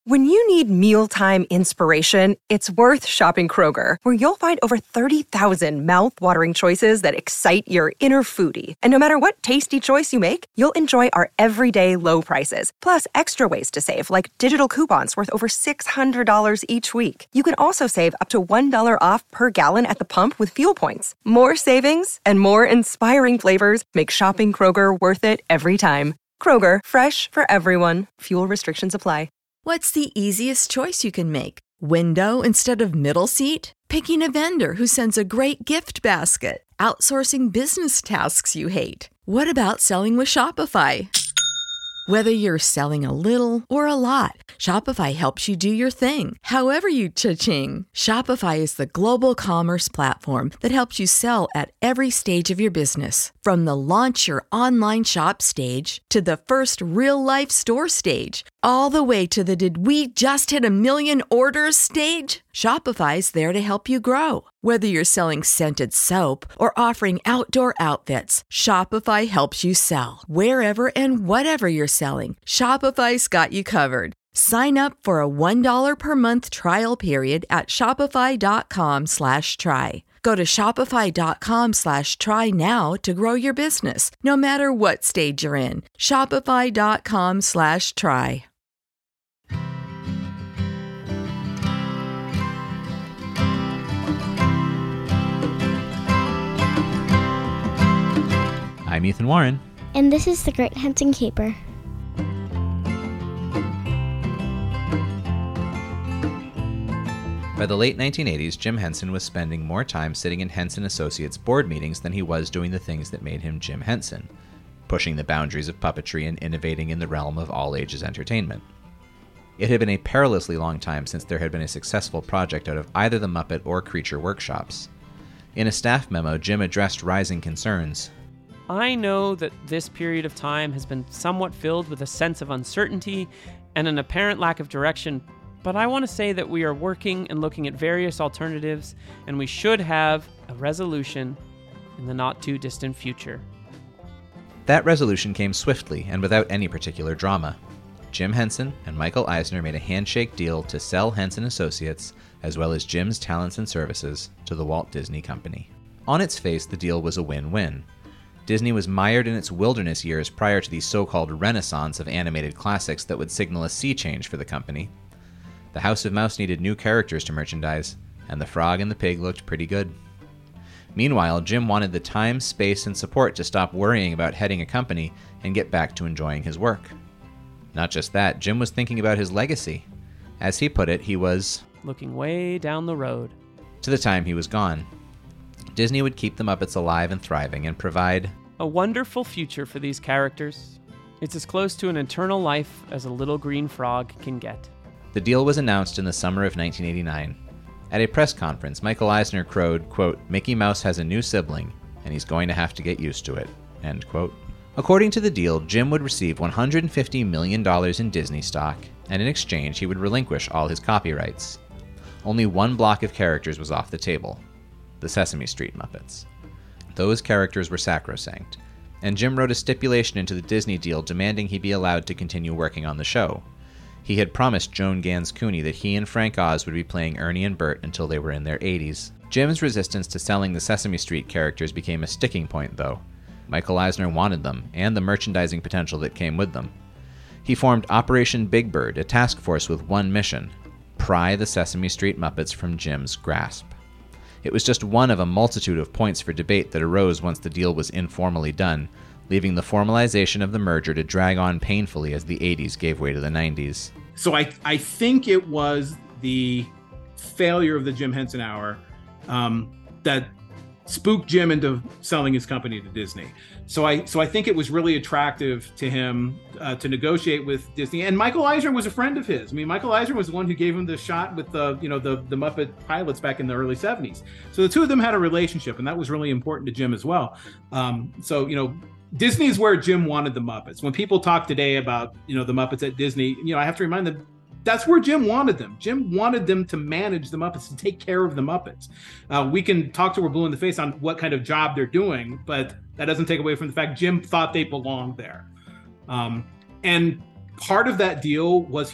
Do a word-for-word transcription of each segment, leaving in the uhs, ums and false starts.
When you need mealtime inspiration, it's worth shopping Kroger, where you'll find over thirty thousand mouth-watering choices that excite your inner foodie. And no matter what tasty choice you make, you'll enjoy our everyday low prices, plus extra ways to save, like digital coupons worth over six hundred dollars each week. You can also save up to one dollar off per gallon at the pump with fuel points. More savings and more inspiring flavors make shopping Kroger worth it every time. Kroger, fresh for everyone. Fuel restrictions apply. What's the easiest choice you can make? Window instead of middle seat? Picking a vendor who sends a great gift basket? Outsourcing business tasks you hate? What about selling with Shopify? Whether you're selling a little or a lot, Shopify helps you do your thing, however you cha-ching. Shopify is the global commerce platform that helps you sell at every stage of your business. From the launch your online shop stage to the first real-life store stage, all the way to the did we just hit a million orders stage. Shopify's there to help you grow. Whether you're selling scented soap or offering outdoor outfits, Shopify helps you sell. Wherever and whatever you're selling, Shopify's got you covered. Sign up for a one dollar per month trial period at shopify.com slash try. Go to shopify.com slash try now to grow your business, no matter what stage you're in. Shopify.com slash try. I'm Ethan Warren. And this is The Great Henson Caper. By the late nineteen eighties, Jim Henson was spending more time sitting in Henson Associates board meetings than he was doing the things that made him Jim Henson, pushing the boundaries of puppetry and innovating in the realm of all-ages entertainment. It had been a perilously long time since there had been a successful project out of either the Muppet or Creature workshops. In a staff memo, Jim addressed rising concerns. I know that this period of time has been somewhat filled with a sense of uncertainty and an apparent lack of direction, but I want to say that we are working and looking at various alternatives, and we should have a resolution in the not-too-distant future. That resolution came swiftly and without any particular drama. Jim Henson and Michael Eisner made a handshake deal to sell Henson Associates, as well as Jim's talents and services, to the Walt Disney Company. On its face, the deal was a win-win. Disney was mired in its wilderness years prior to the so-called renaissance of animated classics that would signal a sea change for the company. The House of Mouse needed new characters to merchandise, and the Frog and the Pig looked pretty good. Meanwhile, Jim wanted the time, space, and support to stop worrying about heading a company and get back to enjoying his work. Not just that, Jim was thinking about his legacy. As he put it, he was looking way down the road to the time he was gone. Disney would keep the Muppets alive and thriving and provide a wonderful future for these characters. It's as close to an eternal life as a little green frog can get. The deal was announced in the summer of nineteen eighty-nine. At a press conference, Michael Eisner crowed, quote, "Mickey Mouse has a new sibling, and he's going to have to get used to it," end quote. According to the deal, Jim would receive one hundred fifty million dollars in Disney stock, and in exchange he would relinquish all his copyrights. Only one block of characters was off the table: the Sesame Street Muppets. Those characters were sacrosanct, and Jim wrote a stipulation into the Disney deal demanding he be allowed to continue working on the show. He had promised Joan Gans Cooney that he and Frank Oz would be playing Ernie and Bert until they were in their eighties. Jim's resistance to selling the Sesame Street characters became a sticking point, though. Michael Eisner wanted them, and the merchandising potential that came with them. He formed Operation Big Bird, a task force with one mission: pry the Sesame Street Muppets from Jim's grasp. It was just one of a multitude of points for debate that arose once the deal was informally done, leaving the formalization of the merger to drag on painfully as the eighties gave way to the nineties. So I, I think it was the failure of the Jim Henson Hour um, that spooked Jim into selling his company to Disney. So I so I think it was really attractive to him uh, to negotiate with Disney. And Michael Eisner was a friend of his. I mean, Michael Eisner was the one who gave him the shot with the you know the the Muppet pilots back in the early seventies. So the two of them had a relationship, and that was really important to Jim as well. Um, so you know. Disney is where Jim wanted the Muppets. When people talk today about, you know, the Muppets at Disney, you know, I have to remind them that's where Jim wanted them. Jim wanted them to manage the Muppets, to take care of the Muppets. Uh, we can talk till we're blue in the face on what kind of job they're doing, but that doesn't take away from the fact Jim thought they belonged there. Um, and part of that deal was he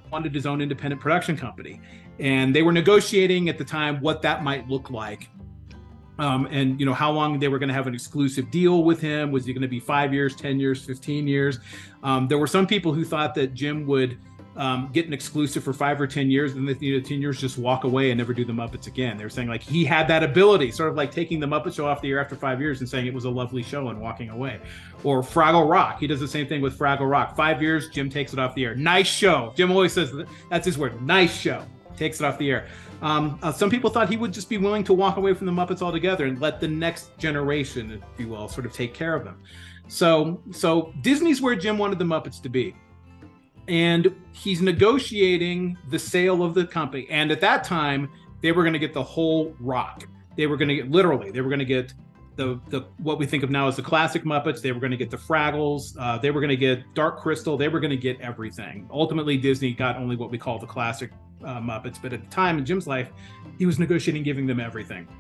wanted his own independent production company. And they were negotiating at the time what that might look like. Um, and, you know, how long they were going to have an exclusive deal with him. Was he going to be five years, ten years, fifteen years? Um, there were some people who thought that Jim would um, get an exclusive for five or ten years, and then, you know, ten years just walk away and never do the Muppets again. They were saying like he had that ability, sort of like taking the Muppet Show off the air after five years and saying it was a lovely show and walking away. Or Fraggle Rock. He does the same thing with Fraggle Rock. Five years, Jim takes it off the air. Nice show. Jim always says that, that's his word. Nice show. Takes it off the air. Um, uh, some people thought he would just be willing to walk away from the Muppets altogether and let the next generation, if you will, sort of take care of them. So, so Disney's where Jim wanted the Muppets to be. And he's negotiating the sale of the company. And at that time, they were going to get the whole rock. They were going to get, literally, they were going to get the, the what we think of now as the classic Muppets. They were going to get the Fraggles. Uh, they were going to get Dark Crystal. They were going to get everything. Ultimately, Disney got only what we call the classic uh, Muppets. But at the time in Jim's life, he was negotiating giving them everything.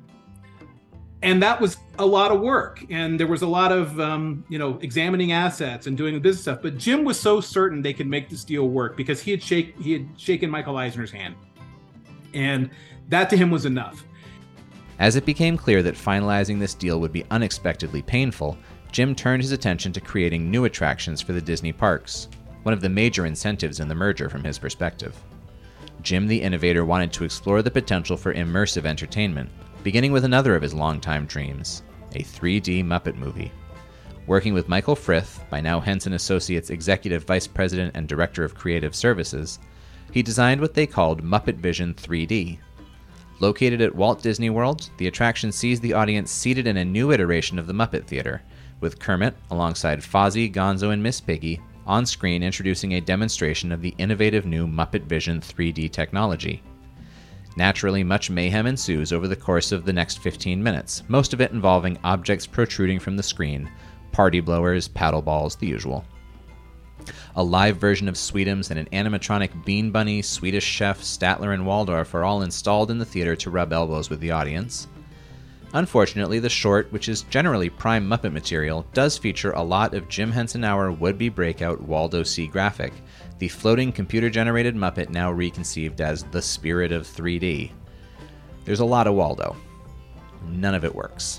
And that was a lot of work. And there was a lot of, um, you know, examining assets and doing the business stuff. But Jim was so certain they could make this deal work because he had, shake, he had shaken Michael Eisner's hand. And that to him was enough. As it became clear that finalizing this deal would be unexpectedly painful, Jim turned his attention to creating new attractions for the Disney parks, one of the major incentives in the merger from his perspective. Jim the innovator wanted to explore the potential for immersive entertainment, beginning with another of his longtime dreams, a three D Muppet movie. Working with Michael Frith, by now Henson Associates Executive Vice President and Director of Creative Services, he designed what they called Muppet Vision three D. Located at Walt Disney World, the attraction sees the audience seated in a new iteration of the Muppet Theater, with Kermit, alongside Fozzie, Gonzo, and Miss Piggy, on screen introducing a demonstration of the innovative new Muppet Vision three D technology. Naturally, much mayhem ensues over the course of the next fifteen minutes, most of it involving objects protruding from the screen, party blowers, paddle balls, the usual. A live version of Sweetums and an animatronic Bean Bunny, Swedish Chef, Statler, and Waldorf are all installed in the theater to rub elbows with the audience. Unfortunately, the short, which is generally prime Muppet material, does feature a lot of Jim Henson Hour would-be breakout Waldo C. Graphic, the floating computer-generated Muppet now reconceived as the spirit of three D. There's a lot of Waldo. None of it works.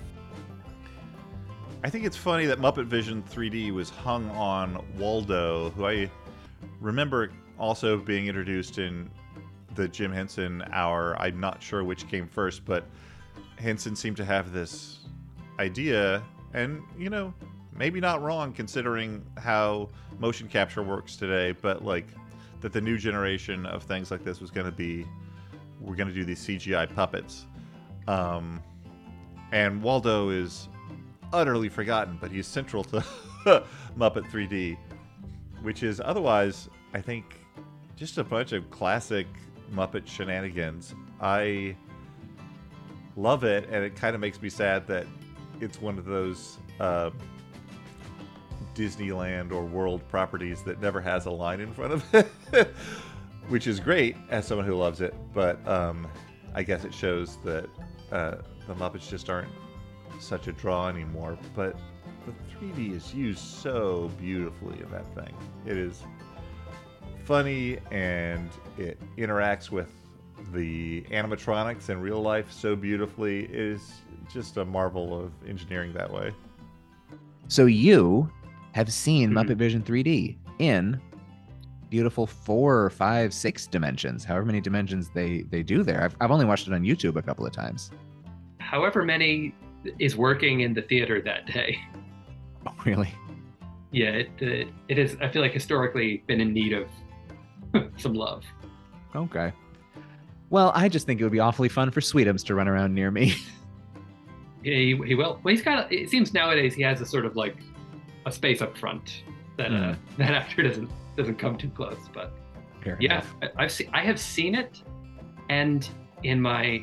I think it's funny that Muppet Vision three D was hung on Waldo, who I remember also being introduced in the Jim Henson Hour. I'm not sure which came first, but Henson seemed to have this idea, and, you know, maybe not wrong considering how motion capture works today, but, like, that the new generation of things like this was going to be, we're going to do these C G I puppets. Um, and Waldo is utterly forgotten, but he's central to Muppet three D, which is otherwise, I think, just a bunch of classic Muppet shenanigans. I love it, and it kind of makes me sad that it's one of those uh, Disneyland or World properties that never has a line in front of it, which is great as someone who loves it, but um, I guess it shows that uh, the Muppets just aren't such a draw anymore. But the three D is used so beautifully in that thing. It is funny, and it interacts with the animatronics in real life so beautifully. It is just a marvel of engineering that way. So you have seen Mm-hmm. Muppet Vision three D in beautiful four, five, six dimensions, however many dimensions they, they do there. I've, I've only watched it on YouTube a couple of times. However many is working in the theater that day. Oh, really? Yeah, it, it, it is, I feel like, historically been in need of some love. Okay. Well, I just think it would be awfully fun for Sweetums to run around near me. Yeah, he, he will. Well, he's got, it seems nowadays he has a sort of like a space up front that uh, Mm. that actor doesn't doesn't come too close. But Fair yeah, enough. I, I've seen, I have seen it, and in my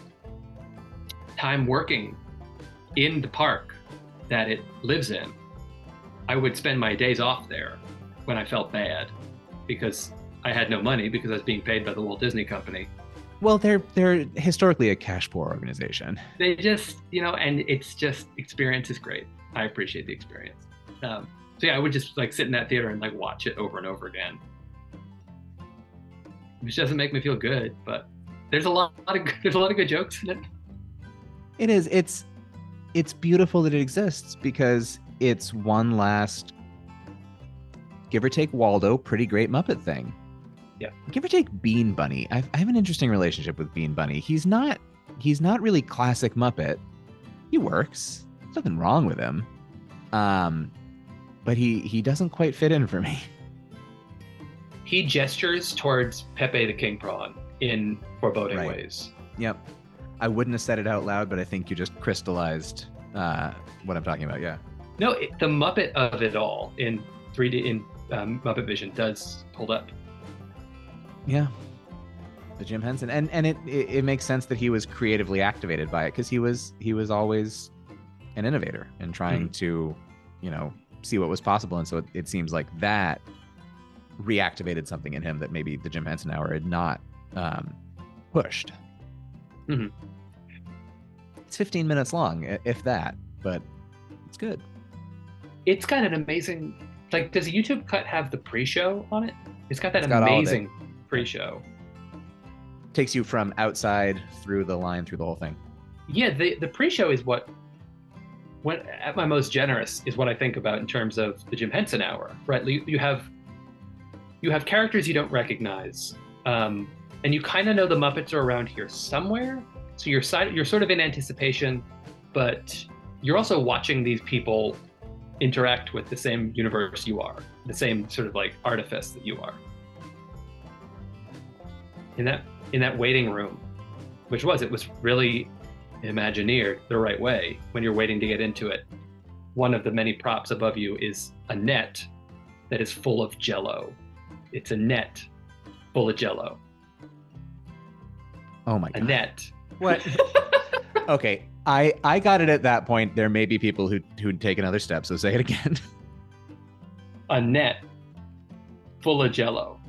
time working in the park that it lives in, I would spend my days off there when I felt bad because I had no money because I was being paid by the Walt Disney Company. Well, they're they're historically a cash poor organization. They just, you know, and it's just, experience is great. I appreciate the experience. Um, so yeah, I would just like sit in that theater and like watch it over and over again. which doesn't make me feel good. But there's a lot of there's a lot of good jokes in it. It is. It's it's beautiful that it exists because it's one last, give or take Waldo, pretty great Muppet thing. Yeah. Give or take Bean Bunny. I've, I have an interesting relationship with Bean Bunny. He's not he's not really classic Muppet. He works. There's nothing wrong with him. Um, but he he doesn't quite fit in for me. He gestures towards Pepe the King Prawn in foreboding Right. ways. Yep. I wouldn't have said it out loud, but I think you just crystallized uh, what I'm talking about. Yeah. No, it, the Muppet of it all in three D in um, Muppet Vision does hold up. Yeah. The Jim Henson, and and it, it it makes sense that he was creatively activated by it because he was he was always an innovator and trying Mm-hmm. to, you know, see what was possible, and so it, it seems like that reactivated something in him that maybe the Jim Henson Hour had not um, pushed. Mm-hmm. It's fifteen minutes long, i- if that, but it's good. It's got an amazing, like, does a YouTube cut have the pre-show on it? It's got that It's got all of it. amazing pre-show. Takes you from outside through the line through the whole thing. Yeah, the the pre-show is what, when at my most generous, is what I think about in terms of the Jim Henson Hour. Right, you, you have you have characters you don't recognize, um, and you kind of know the Muppets are around here somewhere. So you're side, you're sort of in anticipation, but you're also watching these people interact with the same universe you are, the same sort of like artifice that you are. In that in that waiting room, which was it was really Imagineered the right way when you're waiting to get into it. One of the many props above you is a net that is full of Jell-O. It's a net full of Jell-O. Oh my A god. net. What? Okay, I I got it at that point. There may be people who who'd take another step, so say it again. A net full of Jell-O.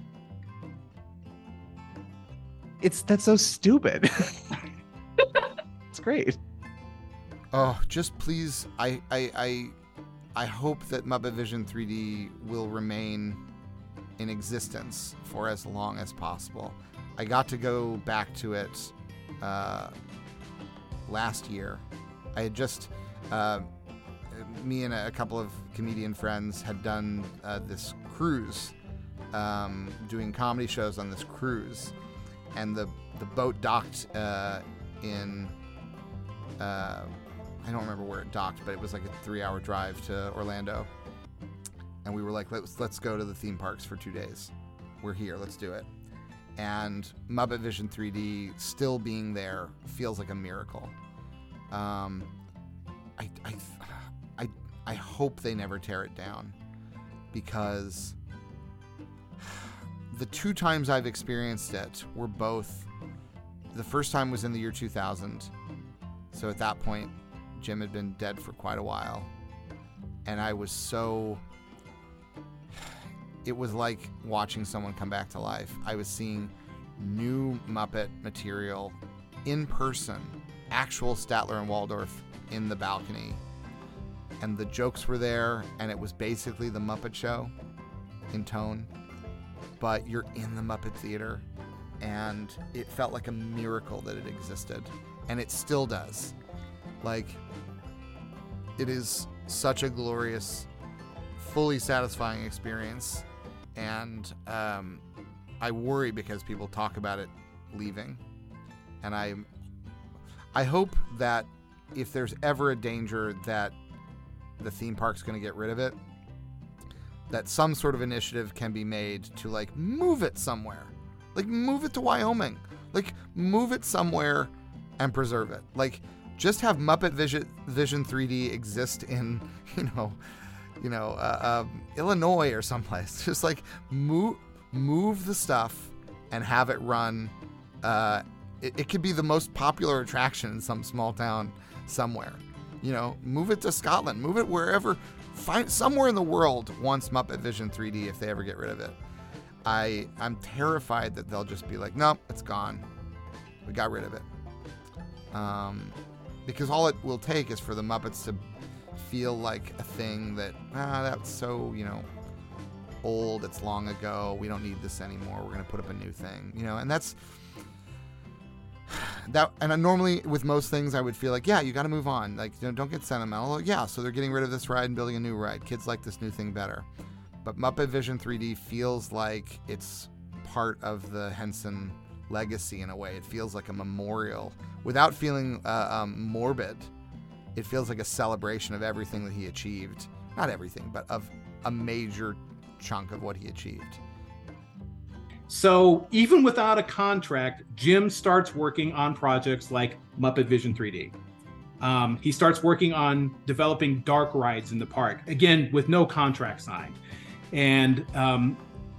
It's that's so stupid. It's great. Oh, just please, I, I, I, I hope that Muppet Vision three D will remain in existence for as long as possible. I got to go back to it uh, last year. I had just, uh, me and a couple of comedian friends had done uh, this cruise, um, doing comedy shows on this cruise, and the the boat docked uh, in. Uh, I don't remember where it docked, but it was like a three-hour drive to Orlando. And we were like, let's let's go to the theme parks for two days. We're here, let's do it. And Muppet Vision three D still being there feels like a miracle. Um, I, I, I, I hope they never tear it down, because the two times I've experienced it were both, the first time was in the year two thousand. So at that point, Jim had been dead for quite a while. And I was so... It was like watching someone come back to life. I was seeing new Muppet material in person, actual Statler and Waldorf in the balcony. And the jokes were there, and it was basically the Muppet Show in tone. But you're in the Muppet Theater, and it felt like a miracle that it existed. And it still does. Like, it is such a glorious, fully satisfying experience. And um, I worry because people talk about it leaving. And I, I hope that if there's ever a danger that the theme park's going to get rid of it, that some sort of initiative can be made to, like, move it somewhere. Like, move it to Wyoming. Like, move it somewhere and preserve it. Like, just have Muppet Vision, Vision three D exist in, you know, you know, uh, um, Illinois or someplace. Just like move, move the stuff and have it run. Uh, it, it could be the most popular attraction in some small town somewhere. You know, move it to Scotland. Move it wherever. Find somewhere in the world wants Muppet Vision three D if they ever get rid of it. I I'm terrified that they'll just be like, nope, it's gone. We got rid of it. Um, because all it will take is for the Muppets to feel like a thing that, ah, that's so, you know, old, it's long ago, we don't need this anymore, we're going to put up a new thing, you know, and that's that. And I normally with most things I would feel like, yeah, you got to move on, like, you know, don't get sentimental. Yeah, so they're getting rid of this ride and building a new ride. Kids like this new thing better. But Muppet Vision three D feels like it's part of the Henson legacy in a way. It feels like a memorial without feeling uh, um, morbid. It feels like a celebration of everything that he achieved. Not everything, but of a major chunk of what he achieved. So even without a contract, Jim starts working on projects like Muppet Vision three D. Um, he starts working on developing dark rides in the park, again, with no contract signed. And um,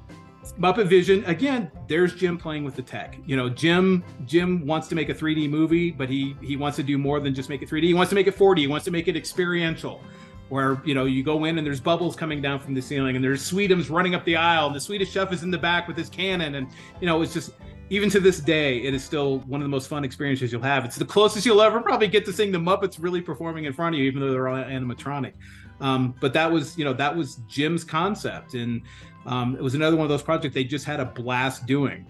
Muppet Vision, again, there's Jim playing with the tech. You know, Jim Jim wants to make a three D movie, but he he wants to do more than just make it three D. He wants to make it four D. He wants to make it experiential, where, you know, you go in and there's bubbles coming down from the ceiling and there's Sweetums running up the aisle and the Swedish chef is in the back with his cannon. And, you know, it's just, even to this day, it is still one of the most fun experiences you'll have. It's the closest you'll ever probably get to seeing the Muppets really performing in front of you, even though they're all animatronic. Um, but that was, you know, that was Jim's concept. And um, it was another one of those projects they just had a blast doing.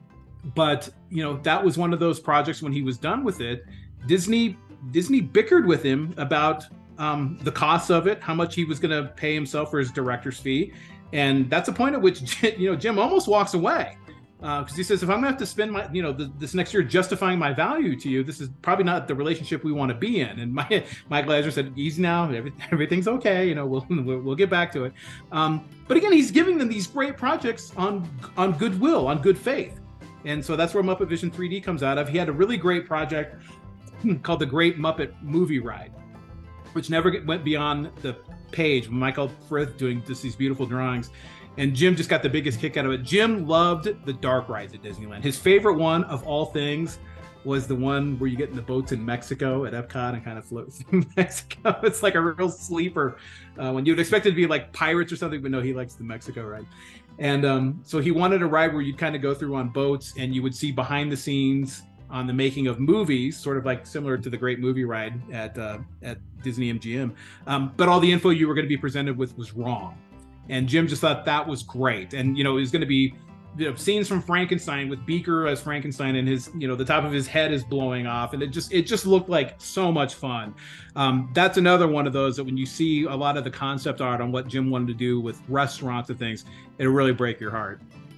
But, you know, that was one of those projects when he was done with it, Disney, Disney bickered with him about um, the costs of it, how much he was going to pay himself for his director's fee. And that's a point at which, you know, Jim almost walks away. Because uh, he says, if I'm going to have to spend my, you know, the, this next year justifying my value to you, this is probably not the relationship we want to be in. And my, Michael Eisner said, easy now, every, everything's okay, you know, we'll, we'll we'll get back to it. Um, but again, he's giving them these great projects on on goodwill, on good faith. And so that's where Muppet Vision three D comes out of. He had a really great project called the Great Muppet Movie Ride, which never get, went beyond the page. Michael Frith doing just these beautiful drawings. And Jim just got the biggest kick out of it. Jim loved the dark rides at Disneyland. His favorite one of all things was the one where you get in the boats in Mexico at Epcot and kind of float through Mexico. It's like a real sleeper. Uh, when you'd expect it to be like Pirates or something, but no, he likes the Mexico ride. And um, so he wanted a ride where you'd kind of go through on boats and you would see behind the scenes on the making of movies, sort of like similar to the Great Movie Ride at uh, at Disney M G M. Um, but all the info you were going to be presented with was wrong. And Jim just thought that was great. And, you know, it was going to be, you know, scenes from Frankenstein with Beaker as Frankenstein and his, you know, the top of his head is blowing off. And it just, it just looked like so much fun. Um, that's another one of those that when you see a lot of the concept art on what Jim wanted to do with restaurants and things, it'll really break your heart.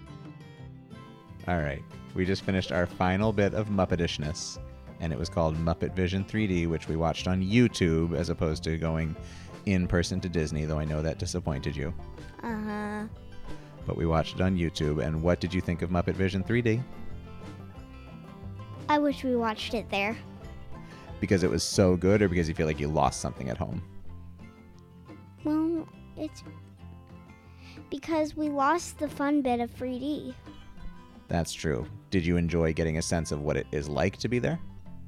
All right. We just finished our final bit of Muppetishness, and it was called Muppet Vision three D, which we watched on YouTube as opposed to going in person to Disney, though I know that disappointed you. Uh-huh. But we watched it on YouTube, and what did you think of Muppet Vision three D? I wish we watched it there. Because it was so good, or because you feel like you lost something at home? Well, it's because we lost the fun bit of three D. That's true. Did you enjoy getting a sense of what it is like to be there?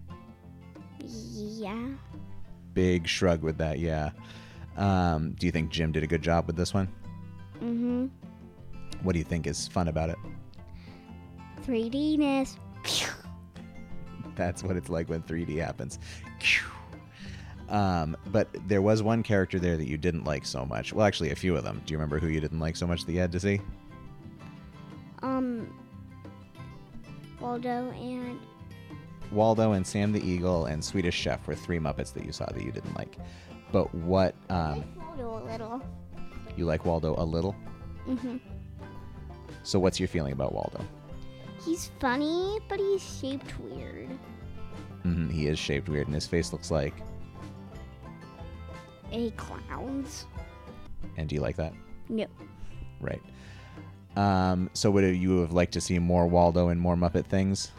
Yeah. Big shrug with that, yeah. Um, do you think Jim did a good job with this one? Mm-hmm. What do you think is fun about it? three D-ness. That's what it's like when three D happens. Um, but there was one character there that you didn't like so much. Well, actually, a few of them. Do you remember who you didn't like so much that you had to see? Um, Waldo and... Waldo and Sam the Eagle and Swedish Chef were three Muppets that you saw that you didn't like. But what... Um, I like Waldo a little. You like Waldo a little? Mm-hmm. So what's your feeling about Waldo? He's funny, but he's shaped weird. Mm-hmm, he is shaped weird, and his face looks like... A clown's. And do you like that? No. Right. Um, so would you have liked to see more Waldo and more Muppet things?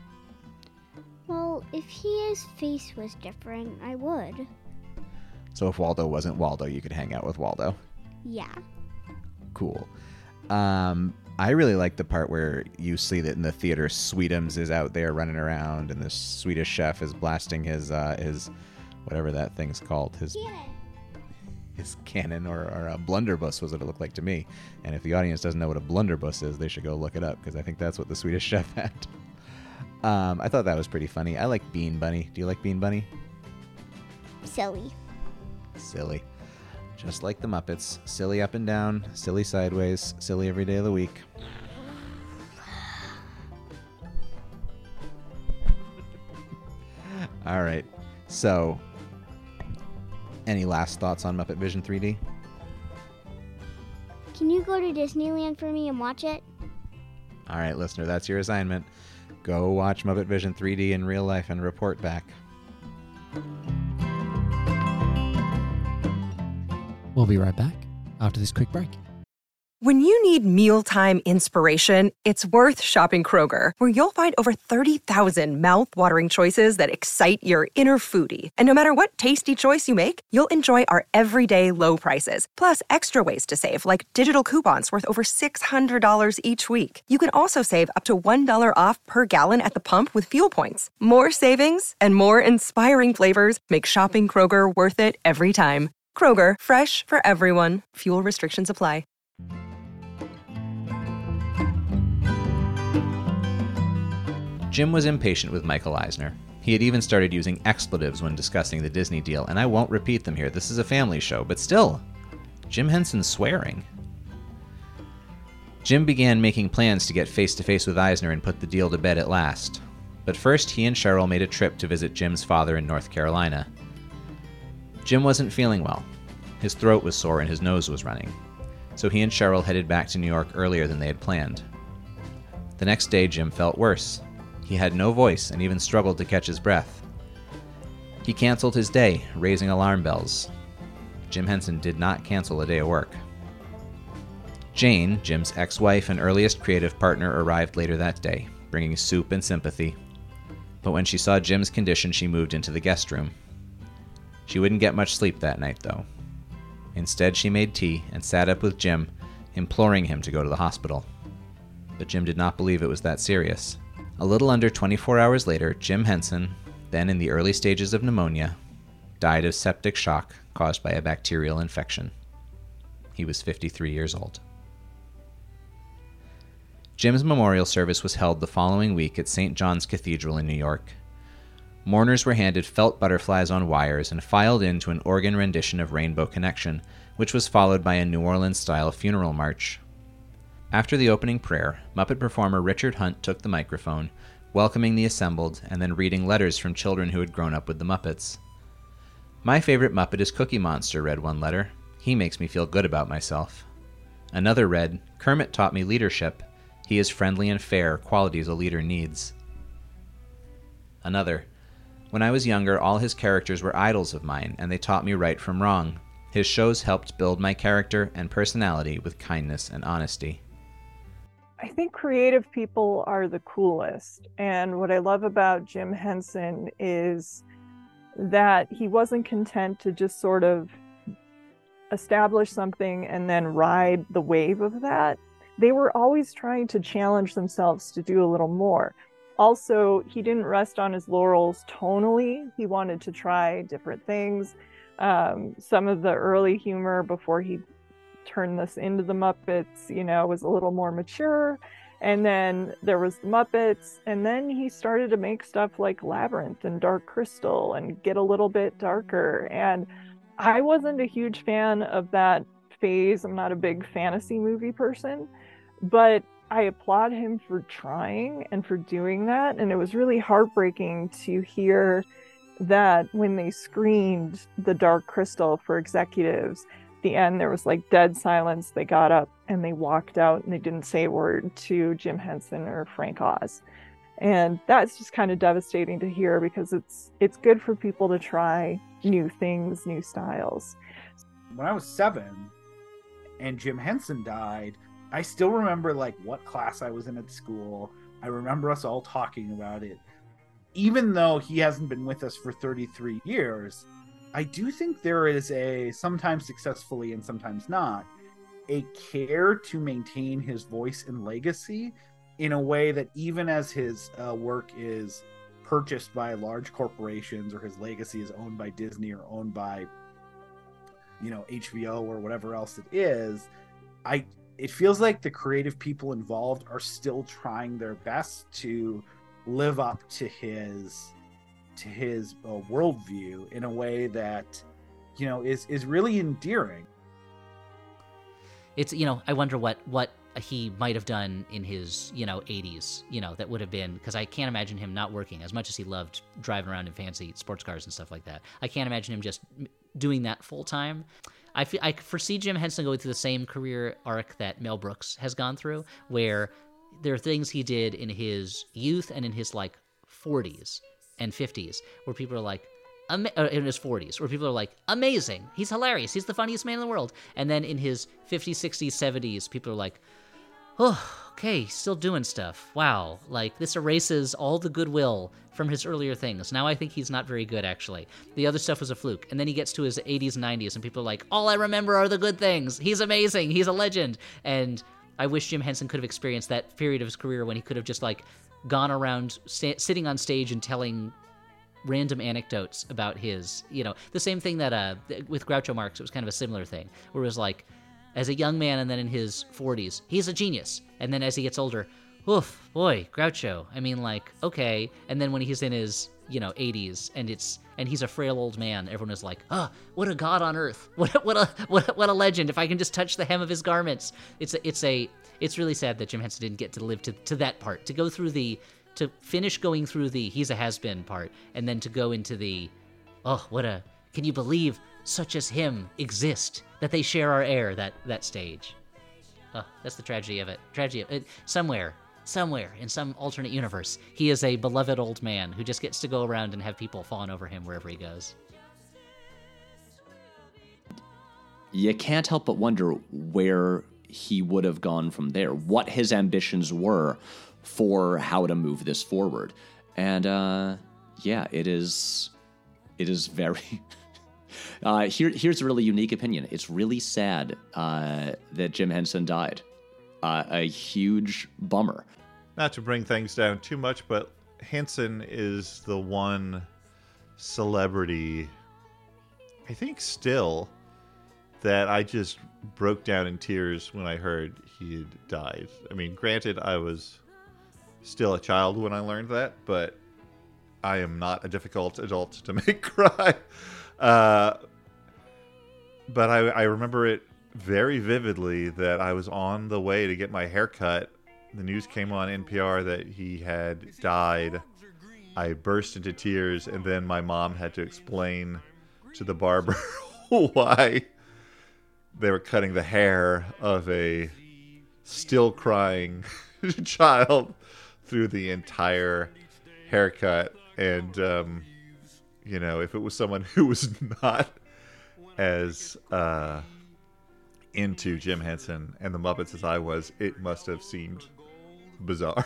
Well, if his face was different, I would. So if Waldo wasn't Waldo, you could hang out with Waldo? Yeah. Cool. Um, I really like the part where you see that in the theater, Sweetums is out there running around, and the Swedish Chef is blasting his, uh, his whatever that thing's called. His Cannon. His cannon, or, or a blunderbuss was what it looked like to me. And if the audience doesn't know what a blunderbuss is, they should go look it up, because I think that's what the Swedish Chef had. Um, I thought that was pretty funny. I like Bean Bunny. Do you like Bean Bunny? Silly. Silly. Just like the Muppets. Silly up and down, silly sideways, silly every day of the week. All right. So, any last thoughts on Muppet Vision three D? Can you go to Disneyland for me and watch it? All right, listener, that's your assignment. Go watch Muppet Vision three D in real life and report back. We'll be right back after this quick break. When you need mealtime inspiration, it's worth shopping Kroger, where you'll find over thirty thousand mouth-watering choices that excite your inner foodie. And no matter what tasty choice you make, you'll enjoy our everyday low prices, plus extra ways to save, like digital coupons worth over six hundred dollars each week. You can also save up to one dollar off per gallon at the pump with fuel points. More savings and more inspiring flavors make shopping Kroger worth it every time. Kroger, fresh for everyone. Fuel restrictions apply. Jim was impatient with Michael Eisner. He had even started using expletives when discussing the Disney deal, and I won't repeat them here. This is a family show, but still, Jim Henson's swearing. Jim began making plans to get face-to-face with Eisner and put the deal to bed at last. But first, he and Cheryl made a trip to visit Jim's father in North Carolina. Jim wasn't feeling well. His throat was sore and his nose was running. So he and Cheryl headed back to New York earlier than they had planned. The next day, Jim felt worse. He had no voice and even struggled to catch his breath. He canceled his day, raising alarm bells. Jim Henson did not cancel a day of work. Jane, Jim's ex-wife and earliest creative partner, arrived later that day, bringing soup and sympathy. But when she saw Jim's condition, she moved into the guest room. She wouldn't get much sleep that night, though. Instead, she made tea and sat up with Jim, imploring him to go to the hospital. But Jim did not believe it was that serious. A little under twenty-four hours later, Jim Henson, then in the early stages of pneumonia, died of septic shock caused by a bacterial infection. He was fifty-three years old. Jim's memorial service was held the following week at Saint John's Cathedral in New York. Mourners were handed felt butterflies on wires and filed into an organ rendition of Rainbow Connection, which was followed by a New Orleans-style funeral march. After the opening prayer, Muppet performer Richard Hunt took the microphone, welcoming the assembled and then reading letters from children who had grown up with the Muppets. "My favorite Muppet is Cookie Monster," read one letter. "He makes me feel good about myself." Another read, "Kermit taught me leadership. He is friendly and fair, qualities a leader needs." Another, "When I was younger, all his characters were idols of mine, and they taught me right from wrong. His shows helped build my character and personality with kindness and honesty." I think creative people are the coolest. And what I love about Jim Henson is that he wasn't content to just sort of establish something and then ride the wave of that. They were always trying to challenge themselves to do a little more. Also, he didn't rest on his laurels tonally. He wanted to try different things. Um, some of the early humor before he turned this into the Muppets, you know, was a little more mature. And then there was the Muppets. And then he started to make stuff like Labyrinth and Dark Crystal and get a little bit darker. And I wasn't a huge fan of that phase. I'm not a big fantasy movie person, but I applaud him for trying and for doing that. And it was really heartbreaking to hear that when they screened the Dark Crystal for executives, at the end there was like dead silence. They got up and they walked out and they didn't say a word to Jim Henson or Frank Oz. And that's just kind of devastating to hear, because it's it's good for people to try new things, new styles. When I was seven and Jim Henson died, I still remember like what class I was in at school. I remember us all talking about it. Even though he hasn't been with us for thirty-three years, I do think there is a, sometimes successfully and sometimes not, a care to maintain his voice and legacy in a way that even as his uh, work is purchased by large corporations, or his legacy is owned by Disney or owned by, you know, H B O or whatever else it is, I it feels like the creative people involved are still trying their best to live up to his to his uh, worldview in a way that, you know, is is really endearing. it's, you know, I wonder what, what he might have done in his, you know, eighties, you know, that would have been, because I can't imagine him not working as much as he loved driving around in fancy sports cars and stuff like that. I can't imagine him just doing that full time. I, feel, I foresee Jim Henson going through the same career arc that Mel Brooks has gone through, where there are things he did in his youth and in his, like, forties and fifties, where people are like, Ama- in his forties, where people are like, amazing, he's hilarious, he's the funniest man in the world. And then in his fifties, sixties, seventies, people are like, oh, okay, still doing stuff. Wow, like, this erases all the goodwill from his earlier things. Now I think he's not very good, actually. The other stuff was a fluke. And then he gets to his eighties and nineties, and people are like, all I remember are the good things. He's amazing. He's a legend. And I wish Jim Henson could have experienced that period of his career when he could have just, like, gone around sta- sitting on stage and telling random anecdotes about his, you know, the same thing that, uh, with Groucho Marx, it was kind of a similar thing, where it was like, as a young man and then in his forties, he's a genius. And then as he gets older, oof, boy, Groucho. I mean, like, okay. And then when he's in his, you know, eighties and it's and he's a frail old man, everyone is like, ah, oh, what a god on earth. What a, what a what a, what a legend. If I can just touch the hem of his garments. It's a, it's a it's really sad that Jim Henson didn't get to live to, to that part, to go through the to finish going through the he's a has-been part, and then to go into the, oh, what a, can you believe such as him exist, that they share our air, that that stage. Oh, that's the tragedy of it. Tragedy of it. Somewhere, somewhere, in some alternate universe, he is a beloved old man who just gets to go around and have people fawn over him wherever he goes. You can't help but wonder where he would have gone from there, what his ambitions were for how to move this forward. And, uh, yeah, it is, it is very... Uh, here, here's a really unique opinion. It's really sad uh, that Jim Henson died. Uh, a huge bummer. Not to bring things down too much, but Henson is the one celebrity, I think still, that I just broke down in tears when I heard he had died. I mean, granted, I was still a child when I learned that, but I am not a difficult adult to make cry. Uh, but I, I remember it very vividly that I was on the way to get my hair cut. The news came on N P R that he had died. I burst into tears, and then my mom had to explain to the barber why they were cutting the hair of a still crying child through the entire haircut. And, um, you know, if it was someone who was not as uh, into Jim Henson and the Muppets as I was, it must have seemed bizarre.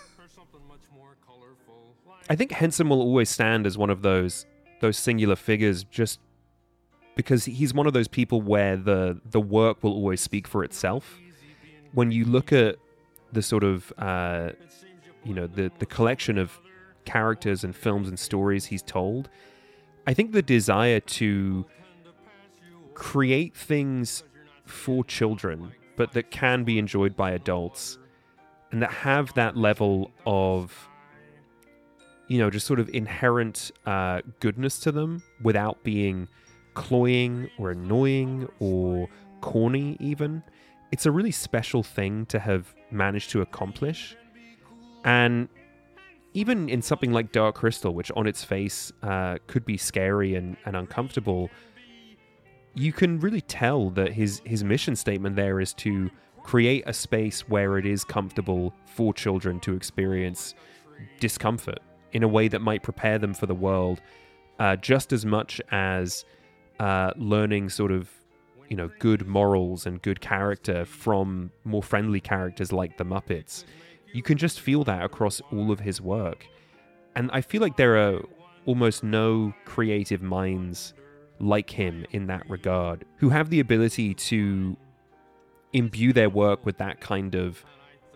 I think Henson will always stand as one of those those singular figures, just because he's one of those people where the the work will always speak for itself. When you look at the sort of uh, you know the the collection of characters and films and stories he's told, I think the desire to create things for children, but that can be enjoyed by adults, and that have that level of, you know, just sort of inherent uh, goodness to them without being cloying or annoying or corny even. It's a really special thing to have managed to accomplish. And even in something like Dark Crystal, which on its face uh, could be scary and, and uncomfortable, you can really tell that his, his mission statement there is to create a space where it is comfortable for children to experience discomfort in a way that might prepare them for the world, uh, just as much as uh, learning sort of, you know, good morals and good character from more friendly characters like the Muppets. You can just feel that across all of his work. And I feel like there are almost no creative minds like him in that regard, who have the ability to imbue their work with that kind of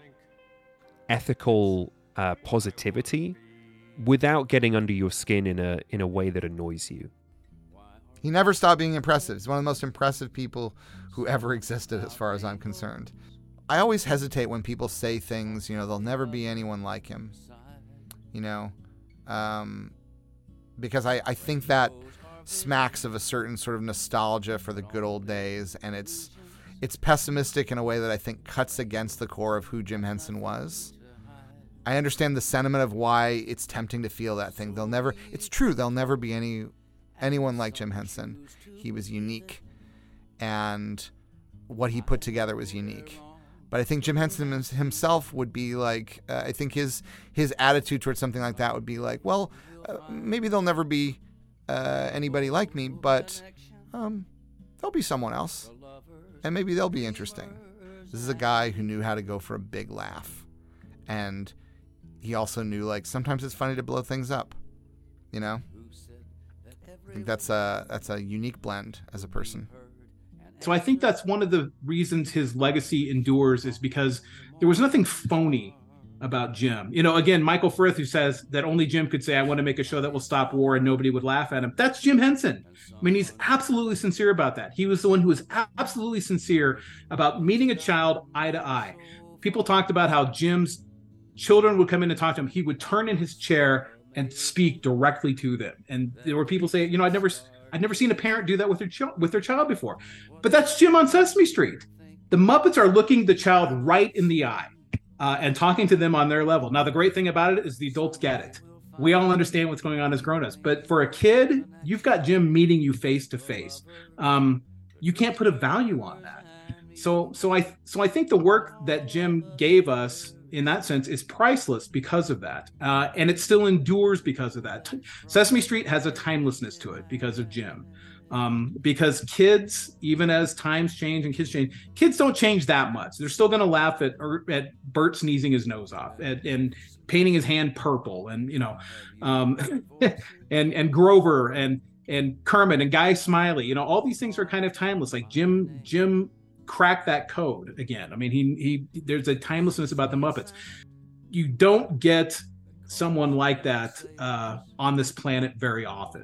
ethical uh, positivity without getting under your skin in a in a way that annoys you. He never stopped being impressive. He's one of the most impressive people who ever existed, as far as I'm concerned. I always hesitate when people say things, you know, there'll never be anyone like him, you know, um, because I, I think that smacks of a certain sort of nostalgia for the good old days, and it's it's pessimistic in a way that I think cuts against the core of who Jim Henson was. I understand the sentiment of why it's tempting to feel that thing. They'll never, it's true, there'll never be any anyone like Jim Henson. He was unique, and what he put together was unique. But I think Jim Henson himself would be like, uh, I think his his attitude towards something like that would be like, well, uh, maybe there'll never be uh, anybody like me, but um, there'll be someone else, and maybe they'll be interesting. This is a guy who knew how to go for a big laugh, and he also knew, like, sometimes it's funny to blow things up, you know? I think that's a, that's a unique blend as a person. So I think that's one of the reasons his legacy endures, is because there was nothing phony about Jim. You know, again, Michael Frith, who says that only Jim could say, I want to make a show that will stop war and nobody would laugh at him. That's Jim Henson. I mean, he's absolutely sincere about that. He was the one who was absolutely sincere about meeting a child eye to eye. People talked about how Jim's children would come in and talk to him. He would turn in his chair and speak directly to them. And there were people saying, you know, I'd never, I'd never seen a parent do that with their child, with their child before. But that's Jim on Sesame Street. The Muppets are looking the child right in the eye uh, and talking to them on their level. Now, the great thing about it is the adults get it. We all understand what's going on as grown-ups. But for a kid, you've got Jim meeting you face to face. Um, you can't put a value on that. So, so I, so I think the work that Jim gave us in that sense is priceless because of that. Uh, and it still endures because of that. Sesame Street has a timelessness to it because of Jim. Um, because kids, even as times change and kids change, kids don't change that much. They're still going to laugh at, or at Bert sneezing his nose off at, and painting his hand purple, and, you know, um, and, and Grover and, and Kermit and Guy Smiley, you know, all these things are kind of timeless. Like Jim, Jim, crack that code again. I mean, he he there's a timelessness about the Muppets. You don't get someone like that uh, on this planet very often.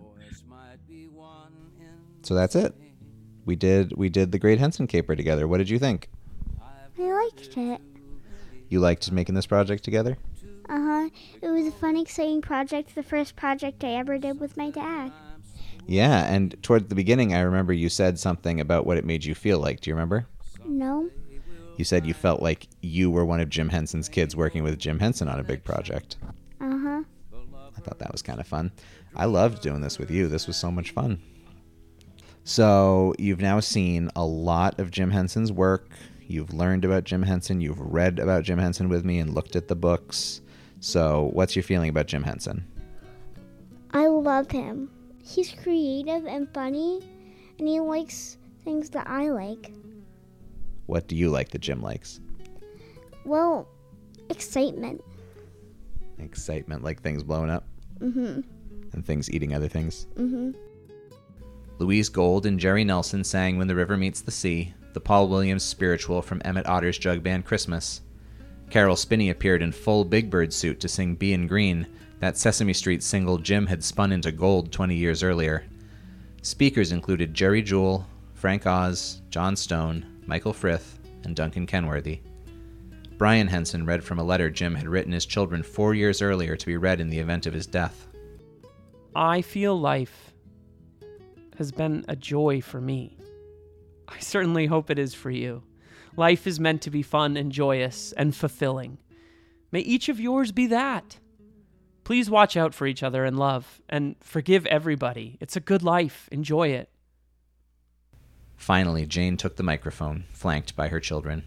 So that's it. We did we did the Great Henson Caper together. What did you think? I liked it. You liked making this project together? Uh-huh. It was a fun, exciting project. The first project I ever did with my dad. Yeah, and toward the beginning, I remember you said something about what it made you feel like. Do you remember? No. You said you felt like you were one of Jim Henson's kids working with Jim Henson on a big project. Uh-huh. I thought that was kind of fun. I loved doing this with you. This was so much fun. So you've now seen a lot of Jim Henson's work. You've learned about Jim Henson. You've read about Jim Henson with me and looked at the books. So what's your feeling about Jim Henson? I love him. He's creative and funny, and he likes things that I like. What do you like that Jim likes? Well, excitement. Excitement, like things blowing up? Mm-hmm. And things eating other things? Mm-hmm. Louise Gold and Jerry Nelson sang When the River Meets the Sea, the Paul Williams spiritual from Emmett Otter's jug band Christmas. Carol Spinney appeared in full Big Bird suit to sing Be in Green, that Sesame Street single Jim had spun into gold twenty years earlier. Speakers included Jerry Jewell, Frank Oz, John Stone, Michael Frith, and Duncan Kenworthy. Brian Henson read from a letter Jim had written his children four years earlier to be read in the event of his death. I feel life has been a joy for me. I certainly hope it is for you. Life is meant to be fun and joyous and fulfilling. May each of yours be that. Please watch out for each other and love, and forgive everybody. It's a good life. Enjoy it. Finally, Jane took the microphone, flanked by her children.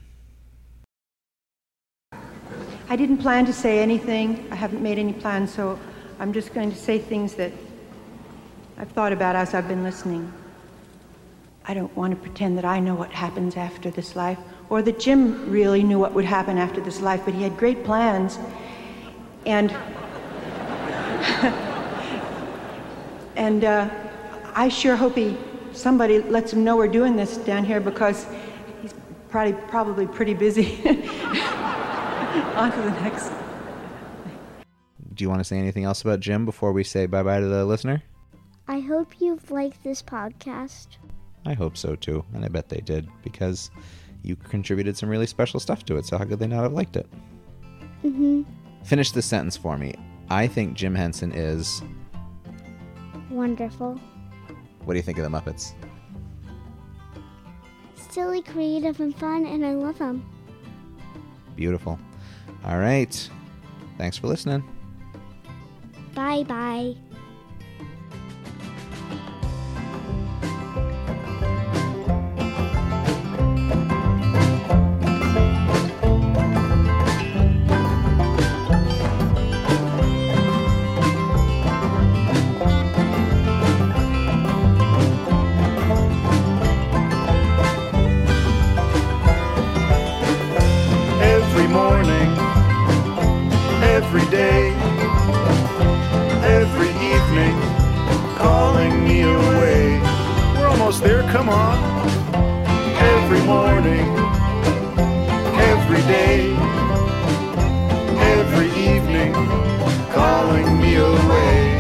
I didn't plan to say anything. I haven't made any plans, so I'm just going to say things that I've thought about as I've been listening. I don't want to pretend that I know what happens after this life, or that Jim really knew what would happen after this life, but he had great plans. And and uh, I sure hope he somebody lets him know we're doing this down here, because he's probably probably pretty busy. On to the next. Do you want to say anything else about Jim before we say bye-bye to the listener? I hope you've liked this podcast. I hope so too, and I bet they did, because you contributed some really special stuff to it, so how could they not have liked it? Mm-hmm. Finish this sentence for me. I think Jim Henson is... wonderful. What do you think of the Muppets? silly, creative, and fun, and I love him. Beautiful. All right. Thanks for listening. Bye-bye. Every day, every evening, calling me away. We're almost there, come on. Every morning, every day, every evening, calling me away.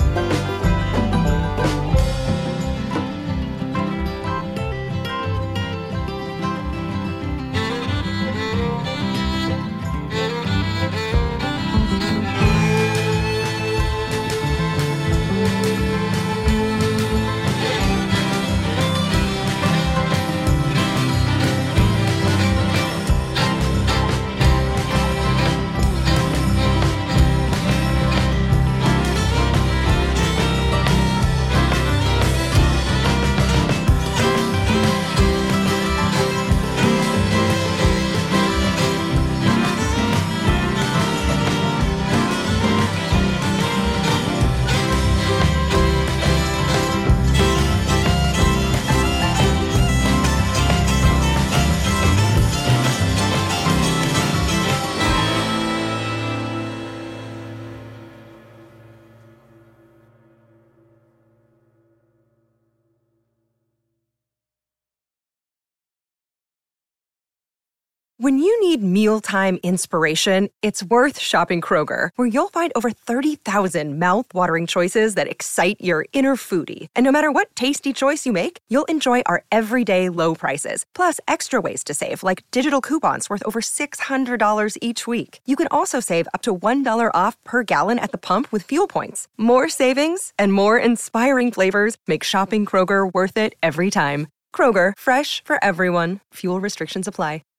When you need mealtime inspiration, it's worth shopping Kroger, where you'll find over thirty thousand mouth-watering choices that excite your inner foodie. And no matter what tasty choice you make, you'll enjoy our everyday low prices, plus extra ways to save, like digital coupons worth over six hundred dollars each week. You can also save up to one dollar off per gallon at the pump with fuel points. More savings and more inspiring flavors make shopping Kroger worth it every time. Kroger, fresh for everyone. Fuel restrictions apply.